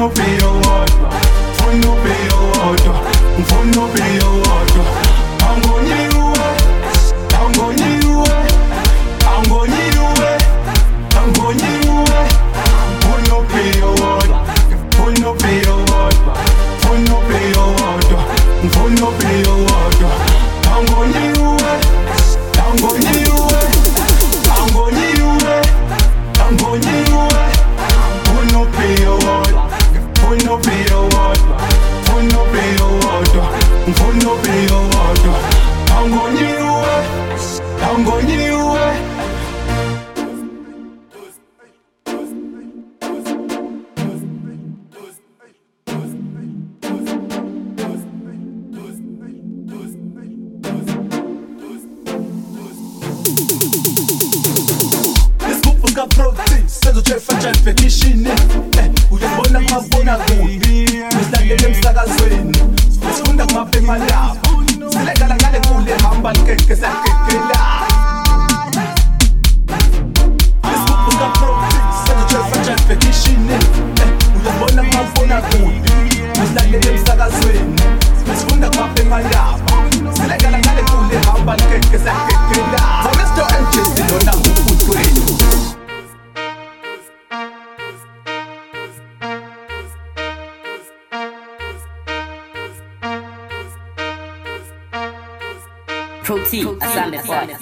uphiyo wodwa, ngifuna uphiyo wodwa, ngifuna uphiyo wodwa. Angonyiwe, angonyiwe, angonyiwe, angonyiwe, ngifuna uphiyo wodwa, ngifuna uphiyo wodwa, ngifuna uphiyo wodwa, ngifuna uphiyo wodwa. Angonyiwe, angonyiwe, angonyiwe, angonyiwe, ngifuna uphiyo wodwa, ngifuna uphiyo wodwa, ngifuna uphiyo wodwa, ngifuna uphiyo wodwa. Angonyiwe, angonyiwe. Senzo chefa kishini uyabona kumabona kude usilandele emsakazweni sifunda kumaphepha lapha silekala ngale kule hamba likeke sakekela senzo chefa kishini uyabona kumabona kude usilandele emsakazweni sifunda kumaphepha lapha silekala ngale kule hamba likeke sakekela Mr. MJ silona ngufutweni. Protein, Asante Forte.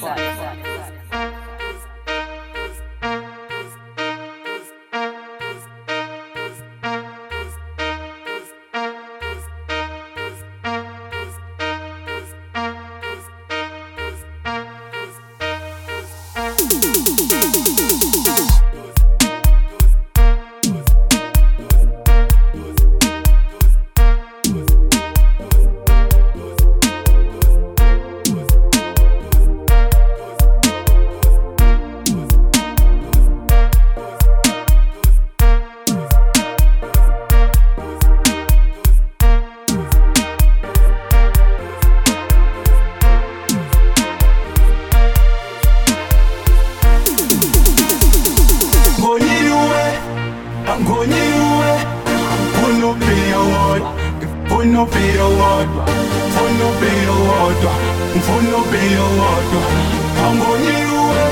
Angonyiwe, ngifuna uphiyo wodwa, ngifuna uphiyo wodwa, ngifuna uphiyo wodwa, ngifuna uphiyo wodwa. Angonyiwe,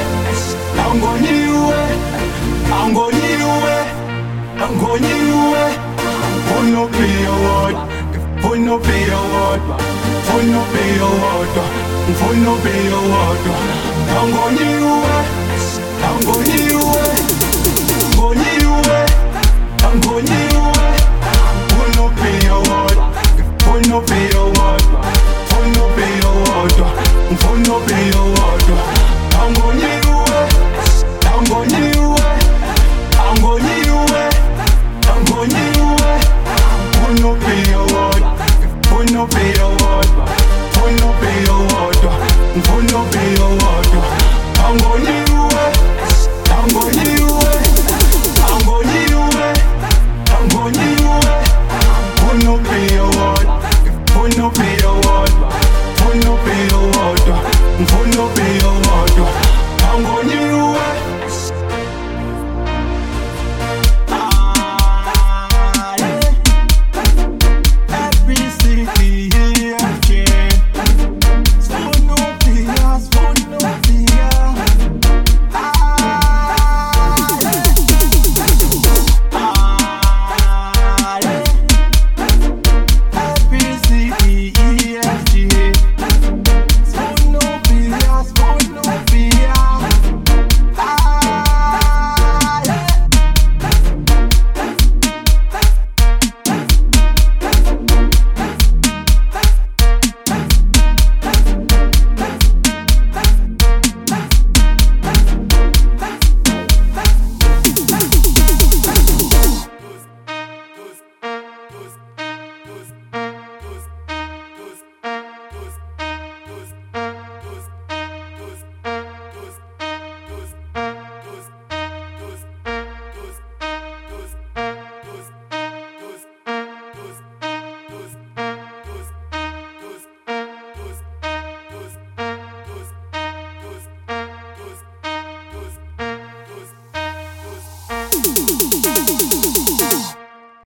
angonyiwe, angonyiwe, angonyiwe, ngifuna uphiyo wodwa, ngifuna uphiyo wodwa, ngifuna uphiyo wodwa, ngifuna uphiyo wodwa. Angonyiwe, angonyiwe, angonyiwe, angonyiwe, ngifuna uphiyo wodwa, ngifuna uphiyo wodwa, ngifuna uphiyo wodwa, ngifuna uphiyo wodwa. Angonyiwe, angonyiwe, angonyiwe, angonyiwe, ngifuna uphiyo wodwa, ngifuna uphiyo wodwa, ngifuna uphiyo wodwa, ngifuna uphiyo wodwa. Angonyiwe, angonyiwe, angonyiwe, angonyiwe, ngifuna uphiyo wodwa, ngifuna uphiyo wodwa, ngifuna uphiyo wodwa, ngifuna uphiyo